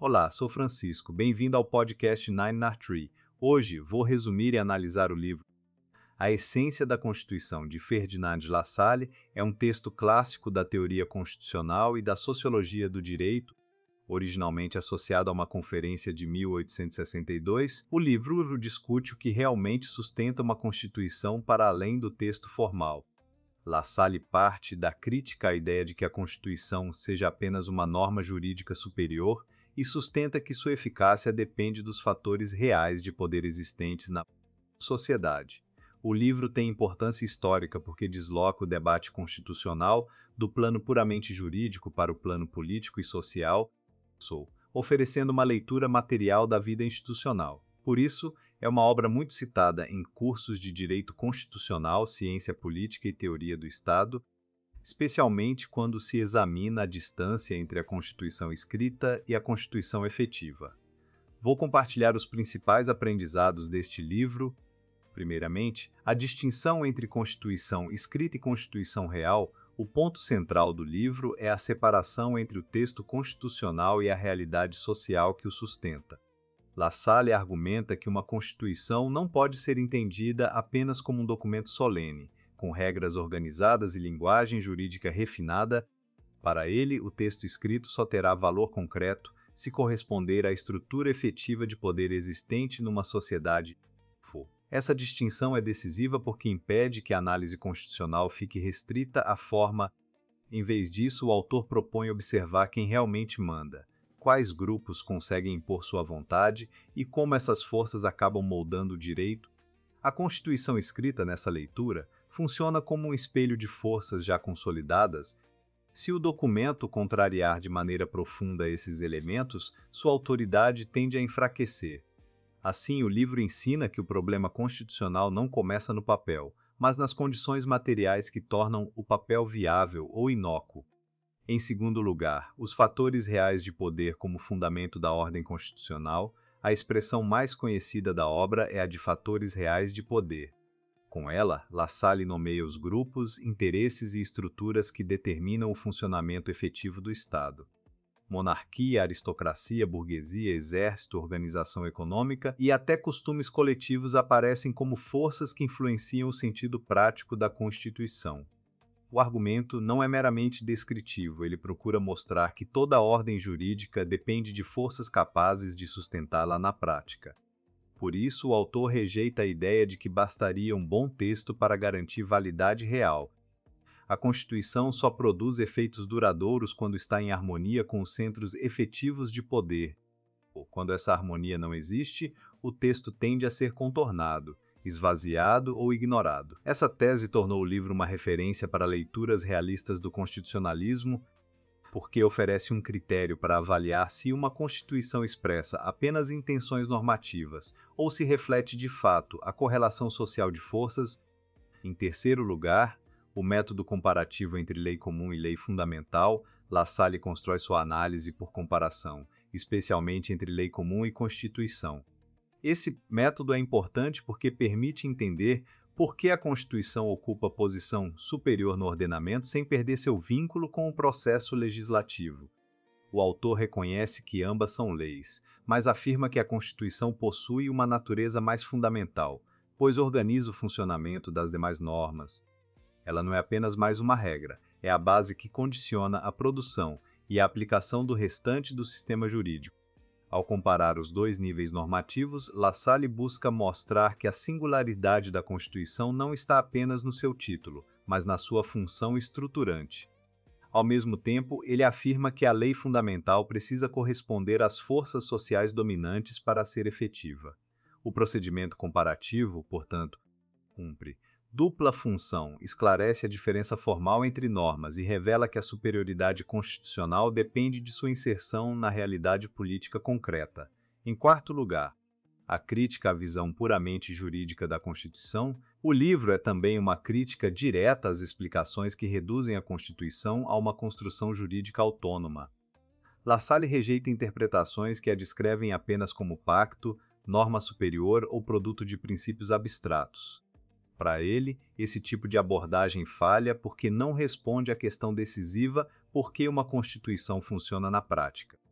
Olá, sou Francisco. Bem-vindo ao podcast Nine Nar Tree. Hoje vou resumir e analisar o livro A Essência da Constituição, de Ferdinand Lassalle. É um texto clássico da teoria constitucional e da sociologia do direito, originalmente associado a uma conferência de 1862. O livro discute o que realmente sustenta uma Constituição para além do texto formal. Lassalle parte da crítica à ideia de que a Constituição seja apenas uma norma jurídica superior e sustenta que sua eficácia depende dos fatores reais de poder existentes na sociedade. O livro tem importância histórica porque desloca o debate constitucional do plano puramente jurídico para o plano político e social, oferecendo uma leitura material da vida institucional. Por isso, é uma obra muito citada em cursos de direito constitucional, ciência política e teoria do Estado, especialmente quando se examina a distância entre a Constituição escrita e a Constituição efetiva. Vou compartilhar os principais aprendizados deste livro. Primeiramente, a distinção entre Constituição escrita e Constituição real. O ponto central do livro é a separação entre o texto constitucional e a realidade social que o sustenta. Lassalle argumenta que uma Constituição não pode ser entendida apenas como um documento solene, com regras organizadas e linguagem jurídica refinada. Para ele, o texto escrito só terá valor concreto se corresponder à estrutura efetiva de poder existente numa sociedade. Essa distinção é decisiva porque impede que a análise constitucional fique restrita à forma. Em vez disso, o autor propõe observar quem realmente manda, quais grupos conseguem impor sua vontade e como essas forças acabam moldando o direito. A Constituição escrita nessa leitura funciona como um espelho de forças já consolidadas. Se o documento contrariar de maneira profunda esses elementos, sua autoridade tende a enfraquecer. Assim, o livro ensina que o problema constitucional não começa no papel, mas nas condições materiais que tornam o papel viável ou inócuo. Em segundo lugar, os fatores reais de poder como fundamento da ordem constitucional. A expressão mais conhecida da obra é a de fatores reais de poder. Com ela, Lassalle nomeia os grupos, interesses e estruturas que determinam o funcionamento efetivo do Estado. Monarquia, aristocracia, burguesia, exército, organização econômica e até costumes coletivos aparecem como forças que influenciam o sentido prático da Constituição. O argumento não é meramente descritivo, ele procura mostrar que toda a ordem jurídica depende de forças capazes de sustentá-la na prática. Por isso, o autor rejeita a ideia de que bastaria um bom texto para garantir validade real. A Constituição só produz efeitos duradouros quando está em harmonia com os centros efetivos de poder. Quando essa harmonia não existe, o texto tende a ser contornado, esvaziado ou ignorado. Essa tese tornou o livro uma referência para leituras realistas do constitucionalismo, porque oferece um critério para avaliar se uma Constituição expressa apenas intenções normativas ou se reflete de fato a correlação social de forças. Em terceiro lugar, o método comparativo entre lei comum e lei fundamental. Lassalle constrói sua análise por comparação, especialmente entre lei comum e Constituição. Esse método é importante porque permite entender por que a Constituição ocupa posição superior no ordenamento sem perder seu vínculo com o processo legislativo. O autor reconhece que ambas são leis, mas afirma que a Constituição possui uma natureza mais fundamental, pois organiza o funcionamento das demais normas. Ela não é apenas mais uma regra, é a base que condiciona a produção e a aplicação do restante do sistema jurídico. Ao comparar os dois níveis normativos, Lassalle busca mostrar que a singularidade da Constituição não está apenas no seu título, mas na sua função estruturante. Ao mesmo tempo, ele afirma que a lei fundamental precisa corresponder às forças sociais dominantes para ser efetiva. O procedimento comparativo, portanto, cumpre dupla função, esclarece a diferença formal entre normas e revela que a superioridade constitucional depende de sua inserção na realidade política concreta. Em quarto lugar, a crítica à visão puramente jurídica da Constituição. O livro é também uma crítica direta às explicações que reduzem a Constituição a uma construção jurídica autônoma. Lassalle rejeita interpretações que a descrevem apenas como pacto, norma superior ou produto de princípios abstratos. Para ele, esse tipo de abordagem falha porque não responde à questão decisiva por que uma Constituição funciona na prática.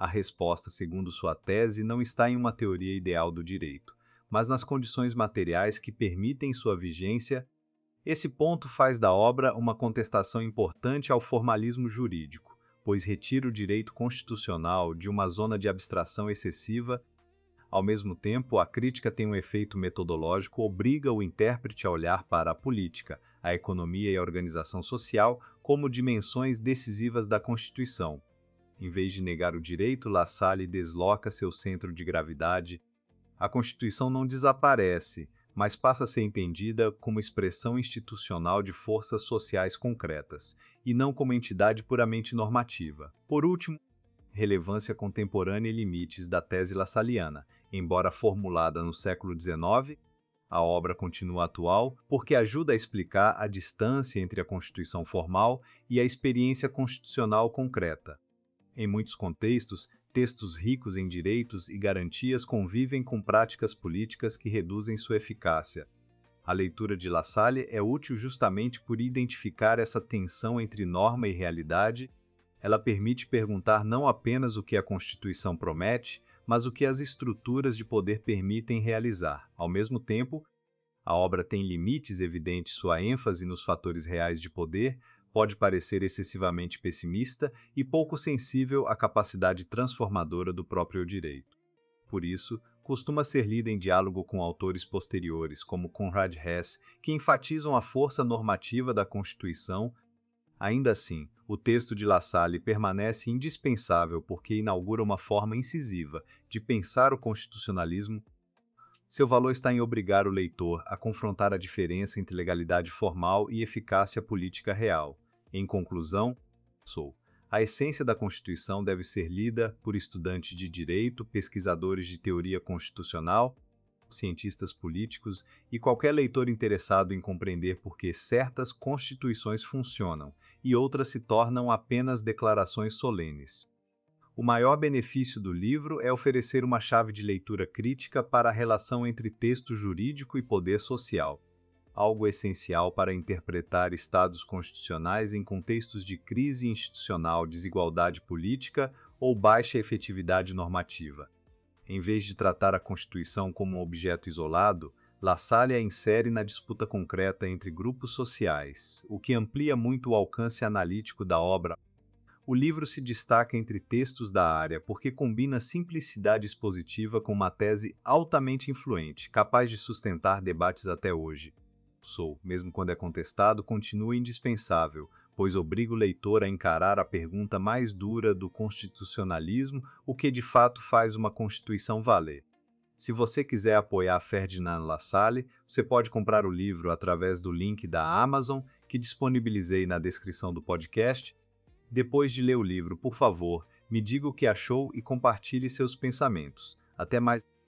A resposta, segundo sua tese, não está em uma teoria ideal do direito, mas nas condições materiais que permitem sua vigência. Esse ponto faz da obra uma contestação importante ao formalismo jurídico, pois retira o direito constitucional de uma zona de abstração excessiva. Ao mesmo tempo, a crítica tem um efeito metodológico, obriga o intérprete a olhar para a política, a economia e a organização social como dimensões decisivas da Constituição. Em vez de negar o direito, La Salle desloca seu centro de gravidade. A Constituição não desaparece, mas passa a ser entendida como expressão institucional de forças sociais concretas, e não como entidade puramente normativa. Por último, relevância contemporânea e limites da tese lassalliana. Embora formulada no século XIX, a obra continua atual porque ajuda a explicar a distância entre a Constituição formal e a experiência constitucional concreta. Em muitos contextos, textos ricos em direitos e garantias convivem com práticas políticas que reduzem sua eficácia. A leitura de La Salle é útil justamente por identificar essa tensão entre norma e realidade. Ela permite perguntar não apenas o que a Constituição promete, mas o que as estruturas de poder permitem realizar. Ao mesmo tempo, a obra tem limites evidentes, sua ênfase nos fatores reais de poder pode parecer excessivamente pessimista e pouco sensível à capacidade transformadora do próprio direito. Por isso, costuma ser lida em diálogo com autores posteriores, como Conrad Hess, que enfatizam a força normativa da Constituição. Ainda assim, o texto de La Salle permanece indispensável porque inaugura uma forma incisiva de pensar o constitucionalismo. Seu valor está em obrigar o leitor a confrontar a diferença entre legalidade formal e eficácia política real. Em conclusão, a essência da Constituição deve ser lida por estudantes de direito, pesquisadores de teoria constitucional, cientistas políticos e qualquer leitor interessado em compreender por que certas constituições funcionam e outras se tornam apenas declarações solenes. O maior benefício do livro é oferecer uma chave de leitura crítica para a relação entre texto jurídico e poder social, algo essencial para interpretar estados constitucionais em contextos de crise institucional, desigualdade política ou baixa efetividade normativa. Em vez de tratar a Constituição como um objeto isolado, La Salle a insere na disputa concreta entre grupos sociais, o que amplia muito o alcance analítico da obra. O livro se destaca entre textos da área porque combina simplicidade expositiva com uma tese altamente influente, capaz de sustentar debates até hoje. Mesmo quando é contestado, continua indispensável, pois obriga o leitor a encarar a pergunta mais dura do constitucionalismo, o que de fato faz uma Constituição valer. Se você quiser apoiar Ferdinand Lassalle, você pode comprar o livro através do link da Amazon, que disponibilizei na descrição do podcast. Depois de ler o livro, por favor, me diga o que achou e compartilhe seus pensamentos. Até mais!